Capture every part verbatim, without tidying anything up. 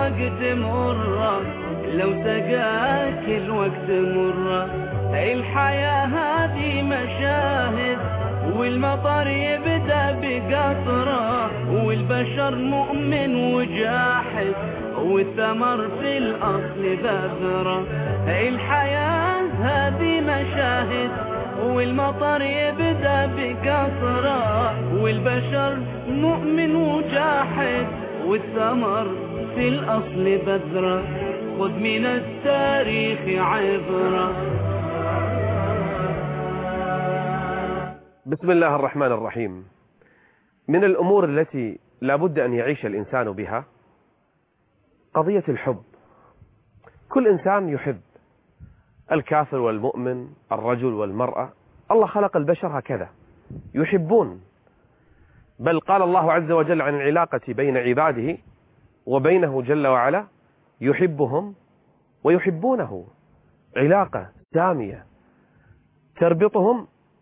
الوقت مرة، لو سقاك الوقت مرة. الحياة هذه مشاهد، والمطر يبدأ بقطرة، والبشر مؤمن وجاحد، والثمر في الأصل بذرة. الحياة هذه مشاهد، والمطر يبدأ بقطرة، والبشر مؤمن وجاحد، والثمر في الأصل بذرة. خذ من التاريخ عبرة. بسم الله الرحمن الرحيم. من الأمور التي لا بد أن يعيش الإنسان بها قضية الحب. كل إنسان يحب، الكافر والمؤمن، الرجل والمرأة. الله خلق البشر هكذا يحبون، بل قال الله عز وجل عن العلاقة بين عباده وبينه جل وعلا: يحبهم ويحبونه. علاقة سامية تربطهم،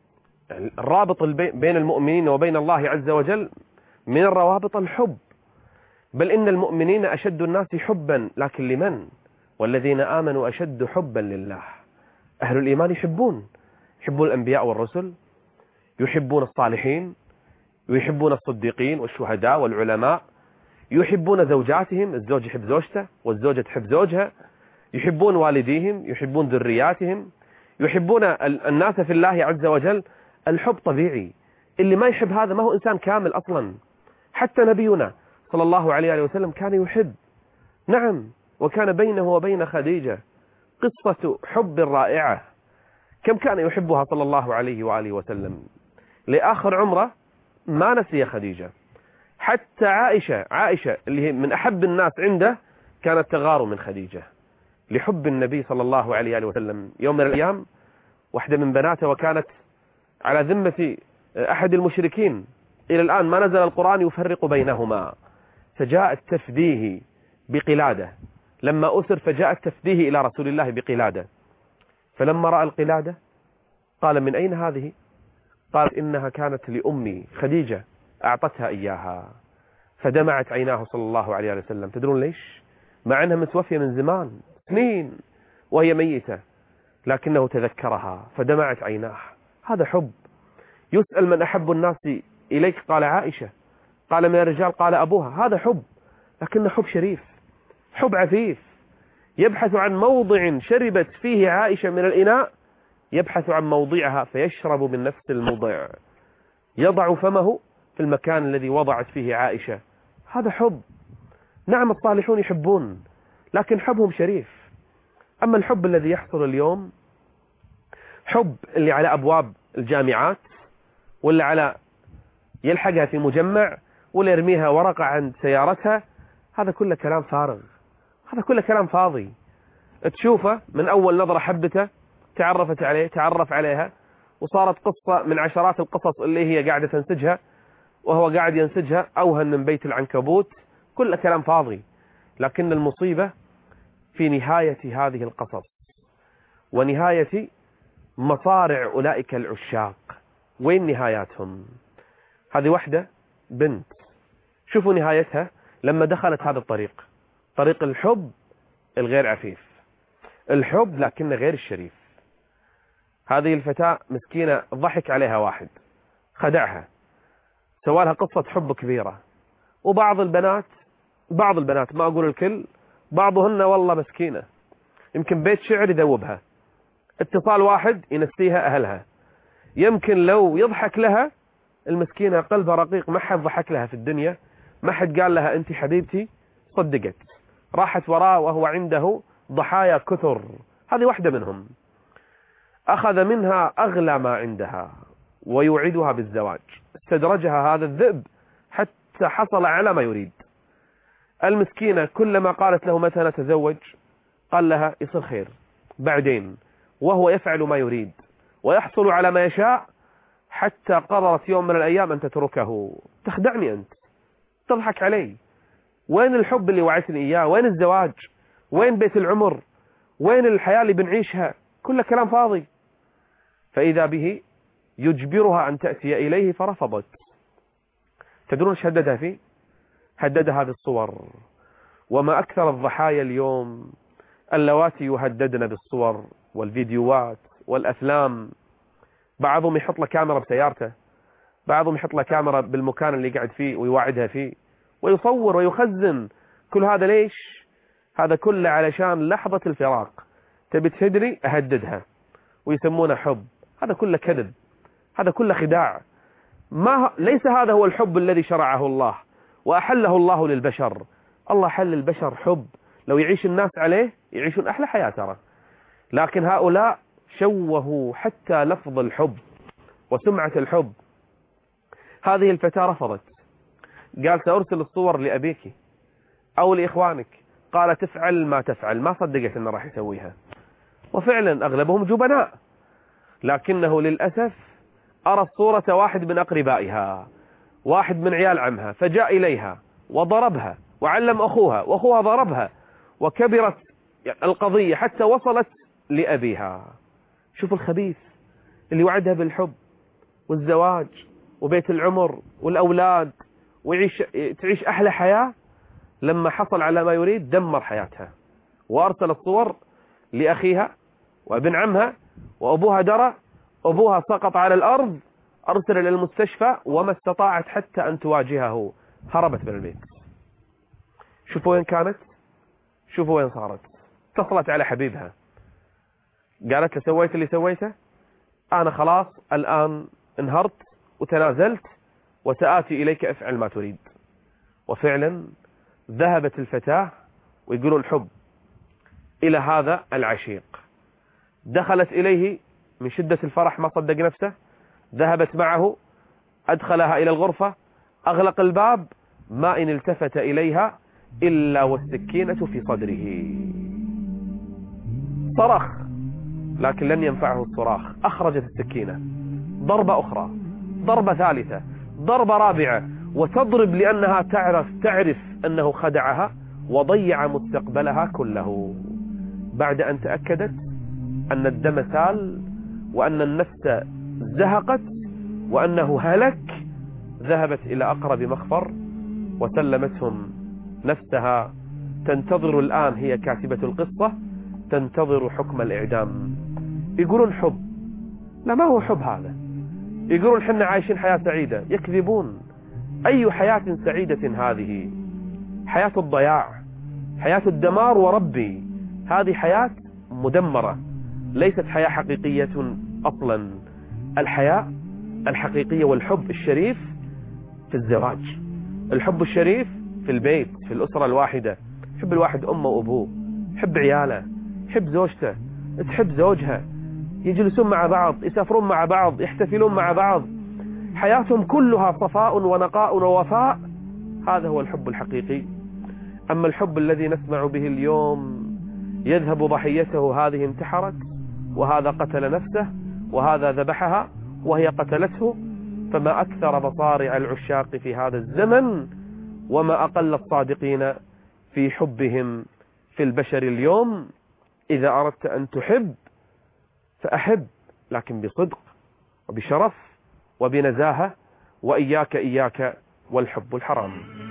الرابط بين المؤمنين وبين الله عز وجل من الروابط الحب. بل إن المؤمنين أشد الناس حبا، لكن لمن؟ والذين آمنوا أشد حبا لله. أهل الإيمان يحبون، يحبون الأنبياء والرسل، يحبون الصالحين، ويحبون الصديقين والشهداء والعلماء، يحبون زوجاتهم، الزوج يحب زوجته والزوجة تحب زوجها، يحبون والديهم، يحبون ذرياتهم، يحبون الناس في الله عز وجل. الحب طبيعي، اللي ما يحب هذا ما هو إنسان كامل أصلا. حتى نبينا صلى الله عليه وسلم كان يحب، نعم، وكان بينه وبين خديجة قصة حب رائعة. كم كان يحبها صلى الله عليه وآله وسلم، لآخر عمره ما نسي خديجة. حتى عائشة عائشة اللي هي من أحب الناس عنده كانت تغار من خديجة لحب النبي صلى الله عليه وآله وسلم. يوم من الأيام واحدة من بناته وكانت على ذمة أحد المشركين، إلى الآن ما نزل القرآن يفرق بينهما، فجاءت تفديه بقلادة. لما أسر فجاءت تفديه إلى رسول الله بقلادة، فلما رأى القلادة قال: من أين هذه؟ قالت: إنها كانت لأمي خديجة أعطتها إياها. فدمعت عيناه صلى الله عليه وسلم. تدرون ليش؟ مع أنها متوفية من زمان سنين وهي ميتة، لكنه تذكرها فدمعت عيناه. هذا حب. يسأل: من أحب الناس إليك؟ قال: عائشة. قال: من الرجال؟ قال: أبوها. هذا حب، لكنه حب شريف، حب عفيف. يبحث عن موضع شربت فيه عائشة من الإناء، يبحث عن موضعها فيشرب من نفس الموضع، يضع فمه في المكان الذي وضعت فيه عائشة. هذا حب. نعم، الصالحون يحبون، لكن حبهم شريف. أما الحب الذي يحصل اليوم، حب اللي على أبواب الجامعات، ولا على يلحقها في مجمع، ولا يرميها ورقة عند سيارتها، هذا كله كلام فارغ، هذا كله كلام فاضي. تشوفه من أول نظرة حبته، تعرفت عليه، تعرف عليها، وصارت قصة من عشرات القصص اللي هي قاعدة تنسجها وهو قاعد ينسجها أوهن من بيت العنكبوت. كل كلام فاضي. لكن المصيبة في نهاية هذه القصص ونهاية مصارع أولئك العشاق. وين نهاياتهم؟ هذه واحدة بنت، شوفوا نهايتها لما دخلت هذا الطريق، طريق الحب الغير عفيف، الحب لكن غير الشريف. هذه الفتاة مسكينة ضحك عليها واحد، خدعها، سوالها قصة حب كبيرة. وبعض البنات بعض البنات ما أقول الكل، بعضهن والله مسكينة، يمكن بيت شعر يذوبها، اتصال واحد ينسيها أهلها. يمكن لو يضحك لها المسكينة قلبها رقيق، ما حد ضحك لها في الدنيا، ما حد قال لها أنت حبيبتي، صدقت، راحت وراه وهو عنده ضحايا كثر. هذه واحدة منهم. أخذ منها أغلى ما عندها ويوعدها بالزواج، استدرجها هذا الذئب حتى حصل على ما يريد. المسكينة كلما قالت له متى نتزوج قال لها يصير خير بعدين، وهو يفعل ما يريد ويحصل على ما يشاء، حتى قررت يوم من الأيام أن تتركه. تخدعني أنت، تضحك علي. وين الحب اللي وعدتني إياه؟ وين الزواج؟ وين بيت العمر؟ وين الحياة اللي بنعيشها؟ كل كلام فاضي. فإذا به يجبرها أن تأتي إليه فرفضت. تدرون ايش هددها فيه؟ هددها بالصور، وما أكثر الضحايا اليوم اللواتي يهددن بالصور والفيديوهات والأفلام. بعضهم يحط له كاميرا بسيارته، بعضهم يحط له كاميرا بالمكان اللي قاعد فيه ويواعدها فيه ويصور ويخزن. كل هذا ليش؟ هذا كله علشان لحظة الفراق تبي تهدني أهددها، ويسمونه حب. هذا كله كذب، هذا كله خداع. ما ليس هذا هو الحب الذي شرعه الله وأحله الله للبشر. الله حل البشر حب، لو يعيش الناس عليه يعيشون أحلى حياة ترى. لكن هؤلاء شوهوا حتى لفظ الحب وسمعة الحب. هذه الفتاة رفضت، قال سأرسل الصور لأبيك أو لإخوانك. قال تفعل ما تفعل، ما صدقت أنه راح يسويها. وفعلا أغلبهم جبناء، لكنه للأسف أرى الصورة واحد من أقربائها، واحد من عيال عمها، فجاء إليها وضربها وعلم أخوها، وأخوها ضربها، وكبرت القضية حتى وصلت لأبيها. شوف الخبيث اللي وعدها بالحب والزواج وبيت العمر والأولاد ويعيش تعيش أحلى حياة، لما حصل على ما يريد دمر حياتها. وأرسل الصور لأخيها وابن عمها، وأبوها درى، أبوها سقط على الأرض، أرسل إلى المستشفى وما استطاعت حتى أن تواجهه، هربت من البيت. شوفوا وين كانت، شوفوا وين صارت. اتصلت على حبيبها قالت له سويت اللي سويته، أنا خلاص الآن انهرت وتنازلت وسآتي إليك افعل ما تريد. وفعلا ذهبت الفتاة، ويقولون الحب، إلى هذا العشيق. دخلت إليه من شدة الفرح، ما صدق نفسه، ذهبت معه، أدخلها إلى الغرفة، أغلق الباب، ما إن التفت إليها إلا والسكينة في صدره. صرخ لكن لن ينفعه الصراخ، أخرجت السكينة، ضربة أخرى، ضربة ثالثة، ضربة رابعة، وتضرب لأنها تعرف تعرف أنه خدعها وضيع مستقبلها كله. بعد أن تأكدت أن الدم سال وأن النفس زهقت وأنه هلك، ذهبت إلى أقرب مخفر وسلمتهم نفسها، تنتظر الآن، هي كاتبة القصة، تنتظر حكم الإعدام. يقولون حب، لا ما هو حب هذا. يقولون حنا عايشين حياة سعيدة، يكذبون. أي حياة سعيدة هذه؟ حياة الضياع، حياة الدمار. وربي هذه حياة مدمرة، ليست حياة حقيقية أصلا. الحياة الحقيقية والحب الشريف في الزواج، الحب الشريف في البيت، في الأسرة الواحدة. يحب الواحد أمه وأبوه، يحب عياله، يحب زوجته، تحب زوجها، يجلسون مع بعض، يسافرون مع بعض، يحتفلون مع بعض، حياتهم كلها صفاء ونقاء ووفاء. هذا هو الحب الحقيقي. أما الحب الذي نسمع به اليوم، يذهب ضحيته، هذه انتحرت، وهذا قتل نفسه، وهذا ذبحها، وهي قتلته. فما أكثر مصارع العشاق في هذا الزمن، وما أقل الصادقين في حبهم في البشر اليوم. إذا أردت أن تحب فأحب، لكن بصدق وبشرف وبنزاهة، وإياك إياك والحب الحرام.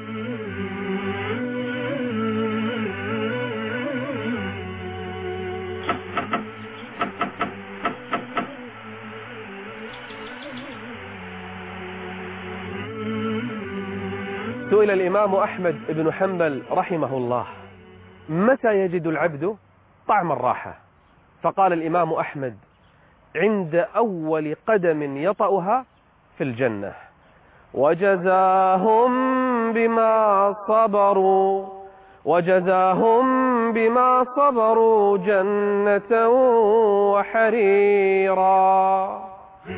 سئل الإمام أحمد بن حنبل رحمه الله: متى يجد العبد طعم الراحة؟ فقال الإمام أحمد: عند أول قدم يطأها في الجنة. وجزاهم بما صبروا وجزاهم بما صبروا جنة وحريرا.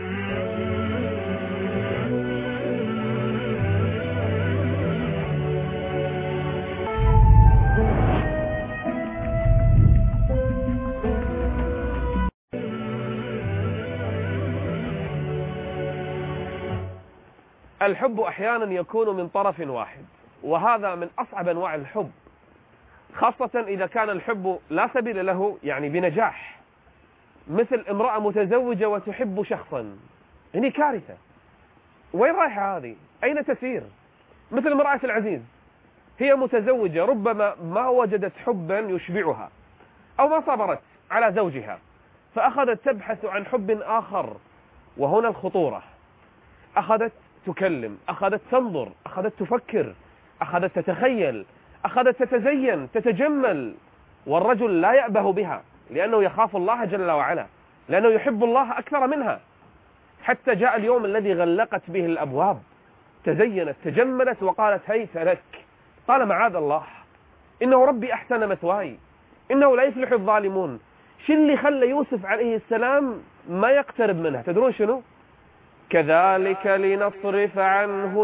الحب أحيانا يكون من طرف واحد، وهذا من أصعب أنواع الحب، خاصة إذا كان الحب لا سبيل له يعني بنجاح، مثل امرأة متزوجة وتحب شخصا، هني كارثة. وين رايحة هذه؟ أين تسير؟ مثل امرأة العزيز، هي متزوجة ربما ما وجدت حبا يشبعها أو ما صبرت على زوجها، فأخذت تبحث عن حب آخر، وهنا الخطورة. أخذت تكلم، أخذت تنظر، أخذت تفكر، أخذت تتخيل، أخذت تتزين، تتجمل، والرجل لا يأبه بها لأنه يخاف الله جل وعلا، لأنه يحب الله أكثر منها، حتى جاء اليوم الذي غلقت به الأبواب، تزينت تجملت وقالت هيت لك. قال معاذ الله، إنه ربي أحسن مثواي، إنه لا يفلح الظالمون. شو اللي خلى يوسف عليه السلام ما يقترب منها؟ تدرون شنو؟ كذلك لنصرف عنه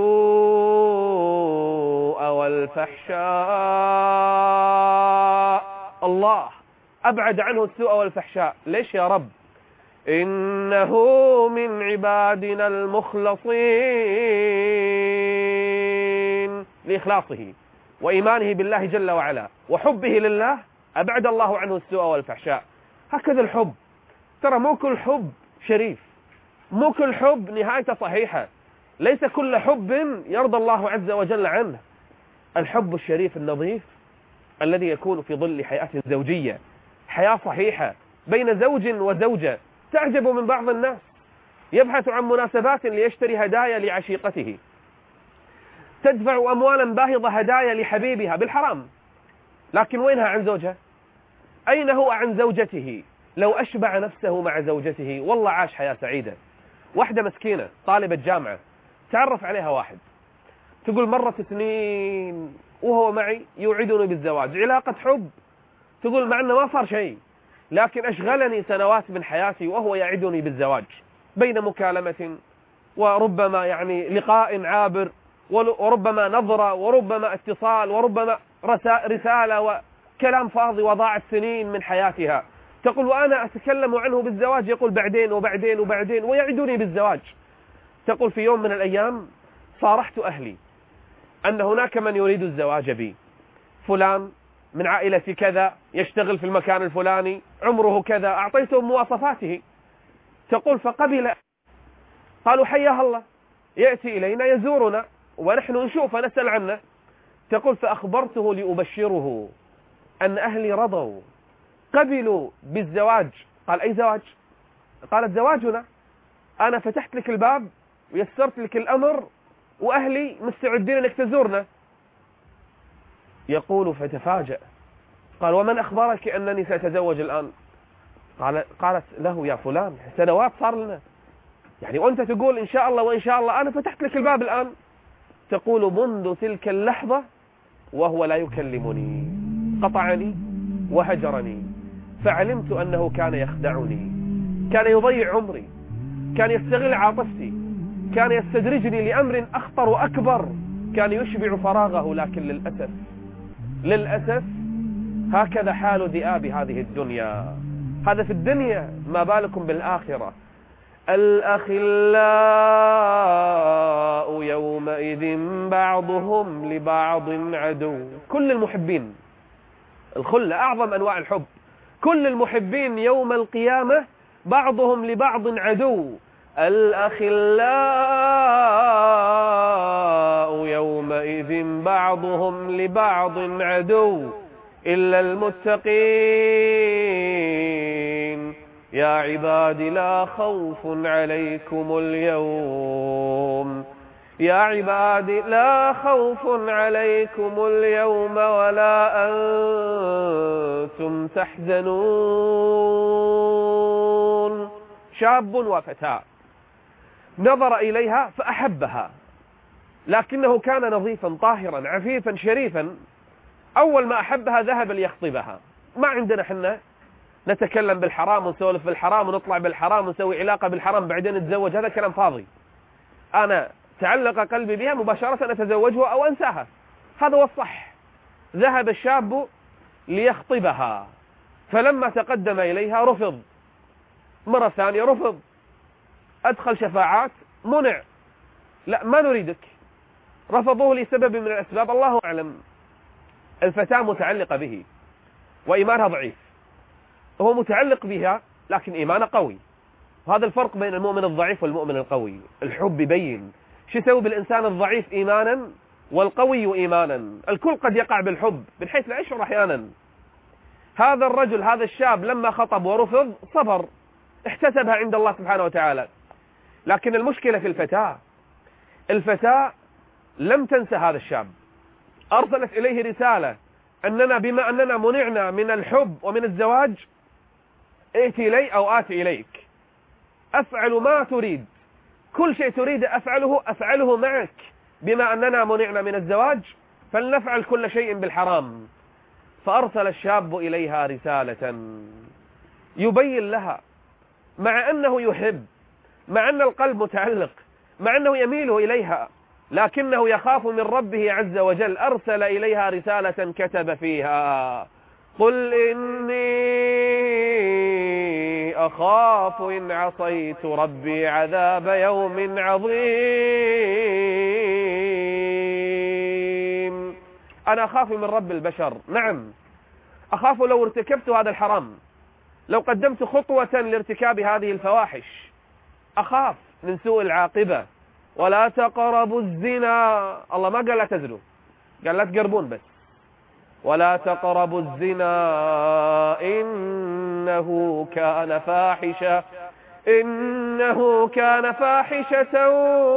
السوء والفحشاء. الله أبعد عنه السوء والفحشاء. ليش يا رب؟ إنه من عبادنا المخلصين. لإخلاصه وإيمانه بالله جل وعلا وحبه لله أبعد الله عنه السوء والفحشاء. هكذا الحب، ترى مو كل حب شريف، مو كل حب نهايته صحيحة، ليس كل حب يرضى الله عز وجل عنه. الحب الشريف النظيف الذي يكون في ظل حياة زوجية، حياة صحيحة بين زوج وزوجة. تعجب من بعض الناس يبحث عن مناسبات ليشتري هدايا لعشيقته، تدفع أموالا باهظة هدايا لحبيبها بالحرام، لكن وينها عن زوجها؟ أين هو عن زوجته؟ لو أشبع نفسه مع زوجته والله عاش حياة سعيدة. واحدة مسكينة طالبة جامعة، تعرف عليها واحد، تقول مرت سنين وهو معي يوعدني بالزواج، علاقة حب، تقول مع أنه ما صار شيء، لكن أشغلني سنوات من حياتي وهو يعدني بالزواج، بين مكالمة وربما يعني لقاء عابر، وربما نظرة، وربما اتصال، وربما رسالة وكلام فاضي، وضاعت سنين من حياتها. تقول وأنا أتكلم عنه بالزواج يقول بعدين وبعدين وبعدين ويعدني بالزواج. تقول في يوم من الأيام صارحت أهلي أن هناك من يريد الزواج بي، فلان من عائلة كذا، يشتغل في المكان الفلاني، عمره كذا، أعطيتهم مواصفاته. تقول فقبل، قالوا حياه الله، يأتي إلينا يزورنا ونحن نشوف نسأل عنه. تقول فأخبرته لأبشره أن أهلي رضوا قبلوا بالزواج. قال أي زواج؟ قالت زواجنا، أنا فتحت لك الباب ويسرت لك الأمر وأهلي مستعدين أنك تزورنا. يقول فتفاجأ، قال ومن أخبرك أنني سأتزوج الآن؟ قال قالت له يا فلان سنوات صار لنا، يعني وأنت تقول إن شاء الله وإن شاء الله، أنا فتحت لك الباب الآن. تقول منذ تلك اللحظة وهو لا يكلمني، قطعني وهجرني، فعلمت أنه كان يخدعني، كان يضيع عمري، كان يستغل عاطفتي، كان يستدرجني لأمر أخطر وأكبر، كان يشبع فراغه. لكن للأسف للأسف هكذا حال ذئاب هذه الدنيا. هذا في الدنيا، ما بالكم بالآخرة. الأخلاء يومئذ بعضهم لبعض عدو. كل المحبين، الخلة أعظم أنواع الحب، كل المحبين يوم القيامة بعضهم لبعض عدو. الأخلاء يومئذ بعضهم لبعض عدو إلا المتقين. يا عباد لا خوف عليكم اليوم، يا عباد لا خوف عليكم اليوم ولا أنتم تحزنون. شاب وفتاة نظر إليها فأحبها، لكنه كان نظيفا طاهرا عفيفا شريفا. أول ما أحبها ذهب ليخطبها. ما عندنا حنا نتكلم بالحرام ونسولف بالحرام ونطلع بالحرام ونسوي علاقة بالحرام بعدين نتزوج، هذا كلام فاضي. أنا تعلق قلبي بها مباشرة أتزوجها أو أنساها، هذا هو الصح. ذهب الشاب ليخطبها، فلما تقدم إليها رفض، مرة ثانية رفض، أدخل شفاعات منع، لا ما نريدك، رفضوه لسبب من الأسباب الله أعلم. الفتاة متعلقة به وإيمانها ضعيف، هو متعلق بها لكن إيمانه قوي. وهذا الفرق بين المؤمن الضعيف والمؤمن القوي. الحب يبين شو يسوي بالإنسان الضعيف إيمانا، والقوي إيمانا. الكل قد يقع بالحب من حيث لا يشعر أحيانا. هذا الرجل هذا الشاب لما خطب ورفض صبر، احتسبها عند الله سبحانه وتعالى. لكن المشكلة في الفتاة، الفتاة لم تنسى هذا الشاب، أرسلت إليه رسالة أننا بما أننا منعنا من الحب ومن الزواج، ائتي إلي أو آتي إليك، أفعل ما تريد، كل شيء تريد أفعله أفعله معك، بما أننا منعنا من الزواج فلنفعل كل شيء بالحرام. فأرسل الشاب إليها رسالة يبين لها، مع أنه يحب، مع أن القلب متعلق، مع أنه يميل إليها، لكنه يخاف من ربه عز وجل، أرسل إليها رسالة كتب فيها: قل إني أخاف إن عصيت ربي عذاب يوم عظيم. أنا أخاف من رب البشر، نعم أخاف لو ارتكبت هذا الحرام، لو قدمت خطوة لارتكاب هذه الفواحش، أخاف من سوء العاقبة. ولا تقربوا الزنا، الله ما قال لا تزنوا، قال لا تقربون بس. ولا تقربوا الزنا إنه كان فاحشة إنه كان فاحشة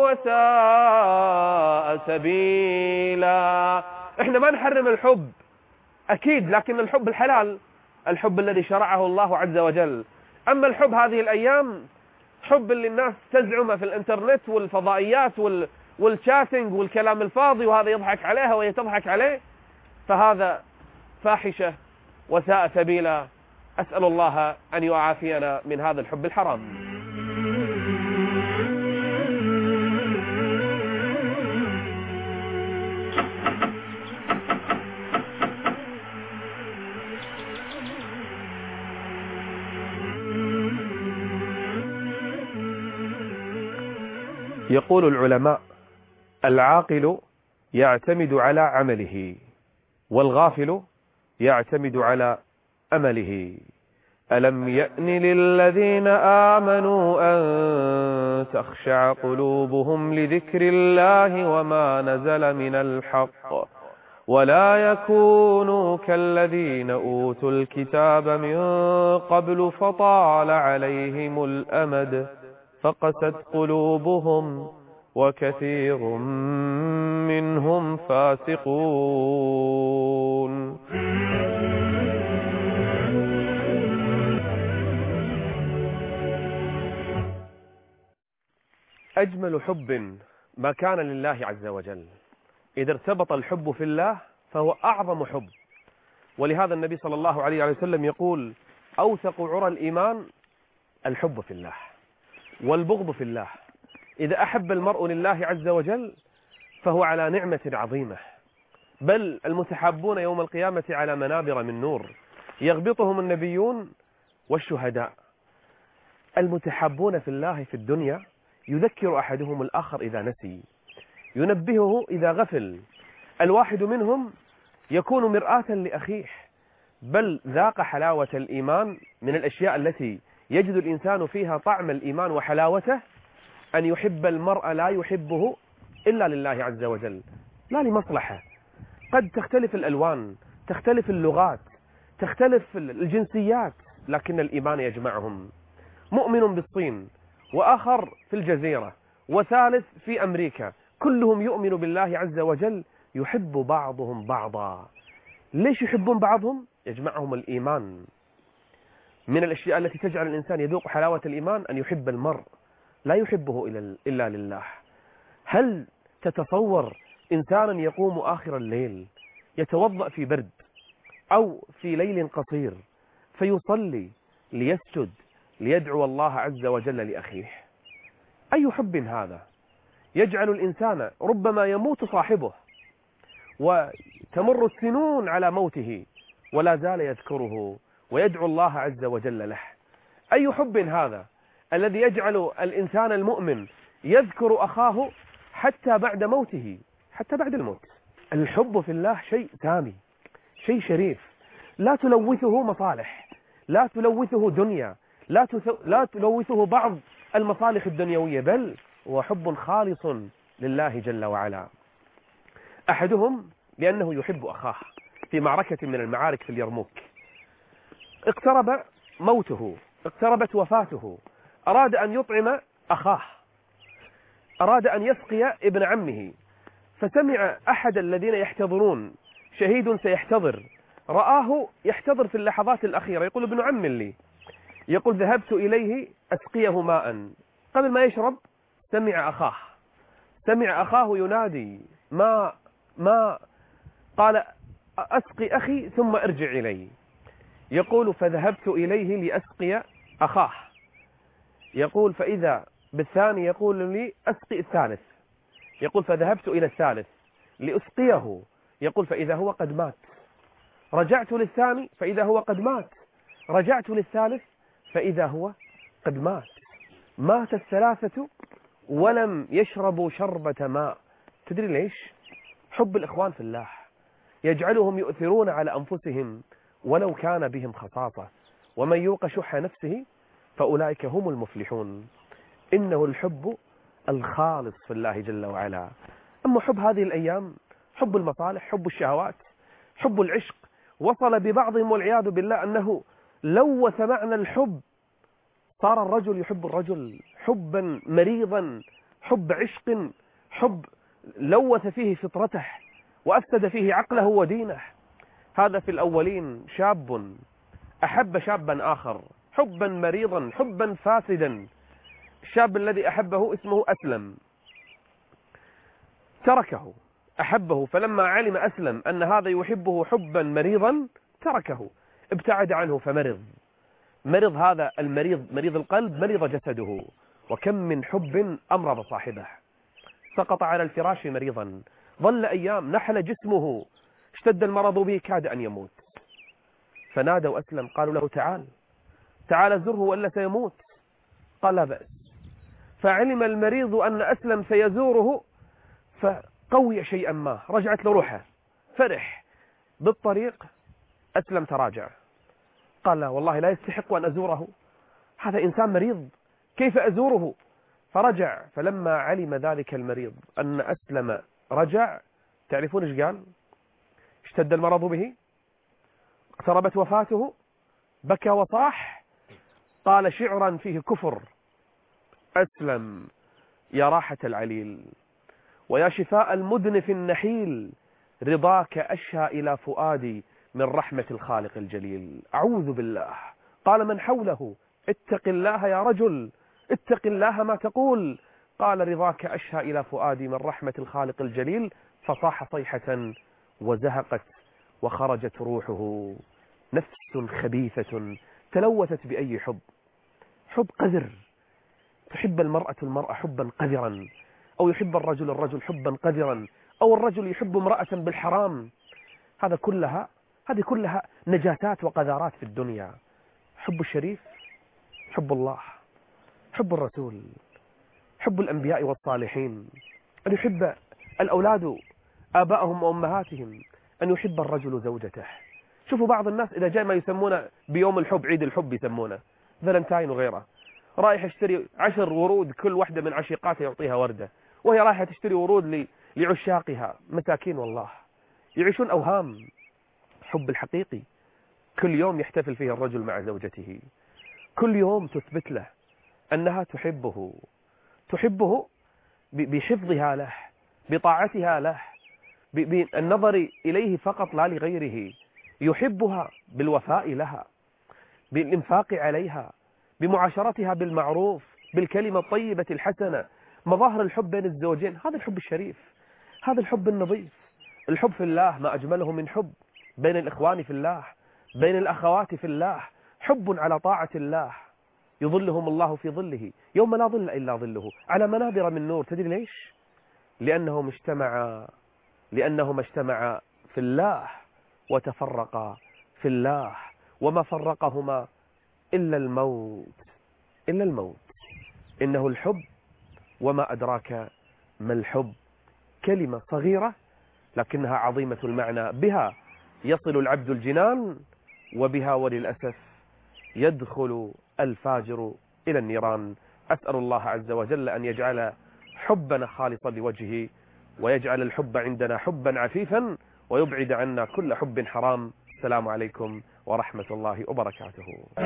وساء سبيلا. احنا ما نحرم الحب أكيد، لكن الحب الحلال، الحب الذي شرعه الله عز وجل. أما الحب هذه الأيام، حب اللي الناس تزعمه في الانترنت والفضائيات وال... والشاتنج والكلام الفاضي، وهذا يضحك عليها وهي تضحك عليه، فهذا فاحشة وساء سبيلا. أسأل الله أن يعافينا من هذا الحب الحرام. يقول العلماء: العاقل يعتمد على عمله، والغافل يعتمد على أمله. ألم يأن للذين آمنوا أن تخشع قلوبهم لذكر الله وما نزل من الحق ولا يكونوا كالذين أوتوا الكتاب من قبل فطال عليهم الأمد فقست قلوبهم وكثير منهم فاسقون. أجمل حب ما كان لله عز وجل. إذا ارتبط الحب في الله فهو أعظم حب. ولهذا النبي صلى الله عليه وسلم يقول: أوثق عرى الإيمان الحب في الله والبغض في الله. إذا أحب المرء لله عز وجل فهو على نعمة عظيمة، بل المتحابون يوم القيامة على منابر من نور يغبطهم النبيون والشهداء. المتحابون في الله في الدنيا يذكر أحدهم الآخر إذا نسي، ينبهه إذا غفل. الواحد منهم يكون مرآة لأخيه، بل ذاق حلاوة الإيمان. من الأشياء التي يجد الإنسان فيها طعم الإيمان وحلاوته أن يحب المرء لا يحبه إلا لله عز وجل، لا لمصلحة. قد تختلف الألوان، تختلف اللغات، تختلف الجنسيات، لكن الإيمان يجمعهم. مؤمن بالصين، وآخر في الجزيرة، وثالث في أمريكا، كلهم يؤمن بالله عز وجل، يحب بعضهم بعضا. ليش يحبون بعضهم؟ يجمعهم الإيمان. من الأشياء التي تجعل الإنسان يذوق حلاوة الإيمان أن يحب المرء لا يحبه إلا لله. هل تتصور إنسانا يقوم آخر الليل يتوضأ في برد أو في ليل قصير فيصلي ليسجد ليدعو الله عز وجل لأخيه؟ أي حب هذا؟ يجعل الإنسان ربما يموت صاحبه وتمر السنون على موته ولا زال يذكره ويدعو الله عز وجل له. أي حب هذا الذي يجعل الإنسان المؤمن يذكر أخاه حتى بعد موته، حتى بعد الموت؟ الحب في الله شيء سامي، شيء شريف، لا تلوثه مصالح، لا تلوثه دنيا، لا لا تلوثه بعض المصالح الدنيوية، بل هو حب خالص لله جل وعلا. أحدهم لأنه يحب أخاه في معركة من المعارك في اليرموك، اقترب موته، اقتربت وفاته، أراد أن يطعم أخاه، أراد أن يسقي ابن عمه، فسمع أحد الذين يحتضرون، شهيد سيحتضر، رآه يحتضر في اللحظات الأخيرة، يقول ابن عم لي، يقول ذهبت إليه أسقيه ماء، قبل ما يشرب سمع أخاه سمع أخاه ينادي ما ما قال أسقي أخي ثم أرجع إلي. يقول فذهبت إليه لأسقي أخاه، يقول فإذا بالثاني يقول لي أسقي الثالث، يقول فذهبت إلى الثالث لأسقيه، يقول فإذا هو قد مات، رجعت للثاني فإذا هو قد مات، رجعت للثالث فإذا هو قد مات. مات الثلاثة ولم يشربوا شربة ماء. تدري ليش؟ حب الإخوان في الله يجعلهم يؤثرون على أنفسهم ولو كان بهم خصاصة، ومن يوق شح نفسه فأولئك هم المفلحون. إنه الحب الخالص في الله جل وعلا. أما حب هذه الأيام، حب المصالح، حب الشهوات، حب العشق، وصل ببعضهم والعياذ بالله أنه لوث معنى الحب، صار الرجل يحب الرجل حبا مريضا، حب عشق، حب لوث فيه فطرته وأفسد فيه عقله ودينه. هذا في الأولين شاب أحب شابا آخر حبا مريضا، حبا فاسدا. الشاب الذي أحبه اسمه أسلم، تركه، أحبه، فلما علم أسلم أن هذا يحبه حبا مريضا تركه، ابتعد عنه فمرض. مرض هذا المريض، مريض القلب، مريض جسده. وكم من حب أمرض صاحبه، سقط على الفراش مريضا، ظل أيام، نحل جسمه، اشتد المرض به، كاد أن يموت. فنادوا أسلم، قالوا له تعال تعال زره وإلا سيموت. قال لا بأس. فعلم المريض أن أسلم سيزوره فقوي شيئا ما، رجعت له روحه، فرح. بالطريق أسلم تراجع، قال لا والله لا يستحق أن أزوره، هذا إنسان مريض كيف أزوره؟ فرجع. فلما علم ذلك المريض أن أسلم رجع، تعرفون إيش قال؟ اشتد المرض به، اقتربت وفاته، بكى وصاح، قال شعرا فيه كفر: أسلم يا راحة العليل ويا شفاء المدنف النحيل، رضاك أشهى إلى فؤادي من رحمة الخالق الجليل. أعوذ بالله. قال من حوله: اتق الله يا رجل، اتق الله ما تقول. قال رضاك أشهى إلى فؤادي من رحمة الخالق الجليل، فصاح صيحة وزهقت وخرجت روحه. نفس خبيثة تلوثت بأي حب؟ حب قذر. تحب المرأة المرأة حبا قذرا، أو يحب الرجل الرجل حبا قذرا، أو الرجل يحب امرأة بالحرام. هذا كلها هذه كلها نجاتات وقذارات في الدنيا. حب الشريف، حب الله، حب الرسول، حب الأنبياء والصالحين، أن يحب الأولاد آباءهم وأمهاتهم، أن يحب الرجل زوجته. شوفوا بعض الناس إذا جاء ما يسمونه بيوم الحب، عيد الحب يسمونه، فالنتاين وغيره، رايح يشتري عشر ورود، كل واحدة من عشيقاتها يعطيها وردة، وهي رايحة تشتري ورود لعشاقها. مساكين والله، يعيشون أوهام. حب الحقيقي كل يوم يحتفل فيه الرجل مع زوجته، كل يوم تثبت له أنها تحبه، تحبه بحفظها له، بطاعتها له، بالنظر إليه فقط لا لغيره. يحبها بالوفاء لها، بالإنفاق عليها، بمعاشرتها بالمعروف، بالكلمة الطيبة الحسنة. مظاهر الحب بين الزوجين، هذا الحب الشريف، هذا الحب النظيف. الحب في الله ما أجمله من حب بين الإخوان في الله، بين الأخوات في الله، حب على طاعة الله. يظلهم الله في ظله يوم لا ظل إلا ظله، على منابر من نور. تدري ليش؟ لأنهم اجتمعا لأنهما اجتمعا في الله وتفرقا في الله، وما فرقهما إلا الموت، إلا الموت. إنه الحب وما أدراك ما الحب. كلمة صغيرة لكنها عظيمة المعنى، بها يصل العبد الجنان، وبها وللأسف يدخل الفاجر إلى النيران. أسأل الله عز وجل أن يجعل حبنا خالصا لوجهه، ويجعل الحب عندنا حبا عفيفا ويبعد عنا كل حب حرام. السلام عليكم ورحمة الله وبركاته.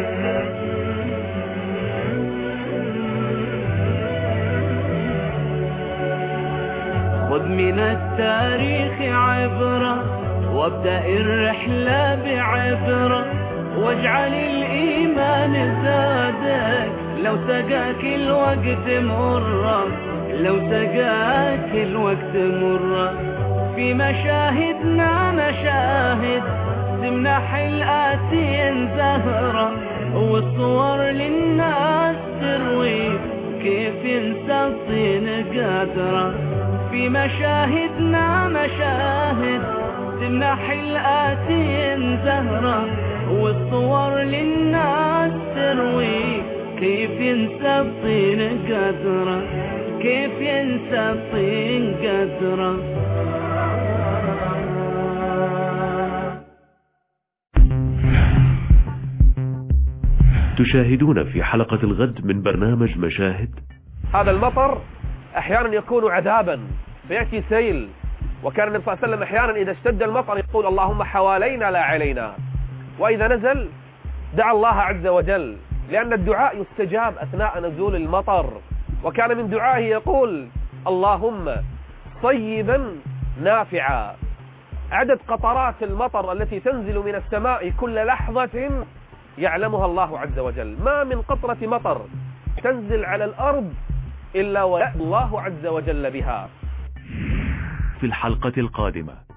خذ من التاريخ عبرة وابدأ الرحلة بعبرة، واجعل الإيمان زادك لو سقاك الوقت مرة، لو سقاك الوقت مرة. في مشاهدنا مشاهد تمنح الآتين زهرة، والصور للناس تروي كيف ينسى الطين قادرة. في مشاهدنا مشاهد تمنح الآتين زهرة، والصور للناس تروي كيف ينسى الطين قادرة، كيف ينسى الطين قادرة. تشاهدون في حلقة الغد من برنامج مشاهد. هذا المطر أحيانا يكون عذابا فيأتي سيل، وكان النبي صلى الله عليه وسلم أحيانا إذا اشتد المطر يقول اللهم حوالينا لا علينا، وإذا نزل دعا الله عز وجل، لأن الدعاء يستجاب أثناء نزول المطر. وكان من دعائه يقول اللهم صيبا نافعا. عدد قطرات المطر التي تنزل من السماء كل لحظة يعلمها الله عز وجل، ما من قطرة مطر تنزل على الأرض إلا ويأتي الله عز وجل بها. في الحلقة القادمة